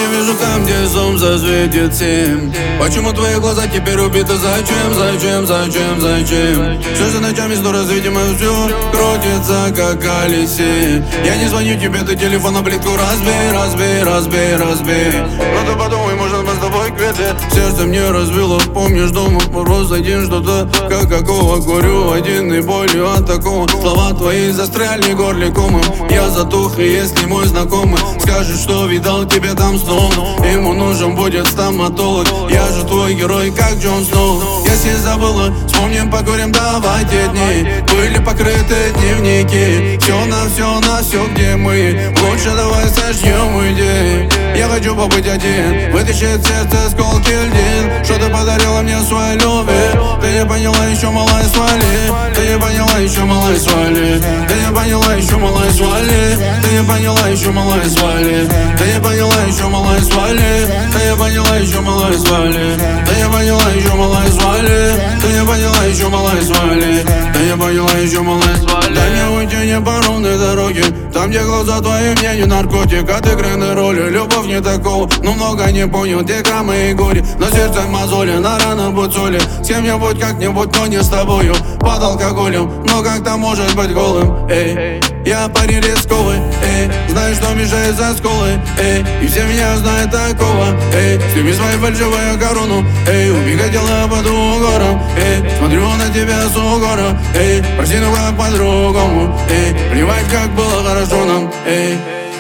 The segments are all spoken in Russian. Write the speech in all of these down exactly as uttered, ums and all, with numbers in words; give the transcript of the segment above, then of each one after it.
не вижу там, где солнце светит семь. Почему твои глаза теперь убиты? Зачем, зачем, зачем, зачем? Все же ночами снова, видимо, все крутится, как колесе. Я не звоню тебе, ты телефон на плитку разбей, разбей, разбей, разбей. Но ты подумай, может мы с тобой квиты. Сердце мне разбило, помнишь, дома мороз один, что-то как какого горю один и болью от такого. Слова твои застряли горликом. Я затух, и если мой знакомый скажет, что видал тебя там снова, ему нужен будет стоматолог. Я же твой герой, как Джон Сноу. Если забыла, вспомним, покурим, давай те дни. Были покрыты дневники. Все на все, на все, где мы. Лучше давай сожжем идеи. Я хочу побыть один, вытащить сердце осколки льдин. Что ты подарила мне своей любви? Ты не поняла еще, малая, свали. Ты не поняла еще, малая, свали. Ты не поняла еще, малая, свали. Ты не поняла еще, малая, свали. Ты не поняла еще, малая, свали. Ты не поняла еще, малая, свали. Ты не поняла еще, малая, свали. Ты не поняла еще, малая, свали. Ты не поняла еще, малая, свали. Дай мне уйти не по ровной дороге, там, где глаза твои мне не наркотик. От игры на роли, любовь не такого, но много не понял, где граммы и горе. На сердце мозоли, на ранах будь соли. С кем-нибудь, как-нибудь, но не с тобою. Под алкоголем, но как-то может быть голым. Эй, я парень рисковый, эй, знаю, что мешает за сколы, эй, и все меня знают такого, эй, сними свою фальшивую корону, эй, убегай дела под угором, эй, смотрю на тебя с угора, эй, прости, ну как по-другому, эй, плевать, как было хорошо нам, эй.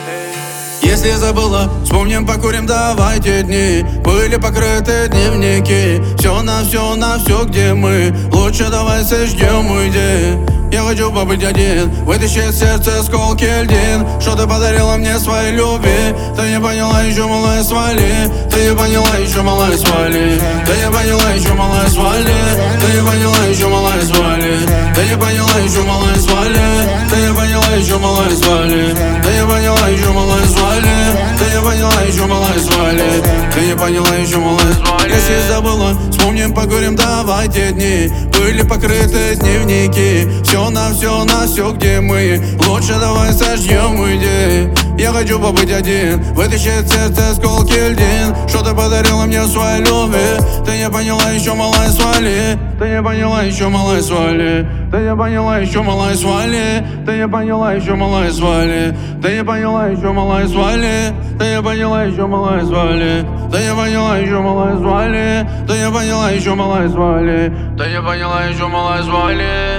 Если забыла, вспомним, покурим, давайте дни. Были покрыты дневники. Все на все, на все, где мы. Лучше давай сожгем идеи. Я хочу побыть один, вытащить сердце осколки льдин. Что ты подарила мне своей любви? Ты не поняла еще, малая, свали. Ты не поняла еще, малая, свали. Ты не поняла еще, малая, свали. Ты не поняла еще, малая, свали. Ты не поняла еще, малая, свали. Ты не поняла еще, малая, свали. Ты не поняла еще, малая, свали. Ты не поняла еще, малая, свали. Ты не поняла еще, малая, свали. Если забыла, вспомним, покурим, давайте дни. Были покрыты дневники. Все на все, на все, где мы. Лучше давай сожжем идеи. Я хочу побыть один, вытащить сердце осколки льдин. Что ты подарила мне своей любви? Ты не поняла еще, малая, свали. Ты не поняла еще, малая, свали. Ты не поняла еще, малая, свали. Ты не поняла еще, малая, свали. Ты не поняла еще, малая, свали. Ты не поняла еще, малая, свали. Ты не поняла еще, малая, свали. Ты не поняла еще, малая, свали. Ты не поняла еще, малая, свали.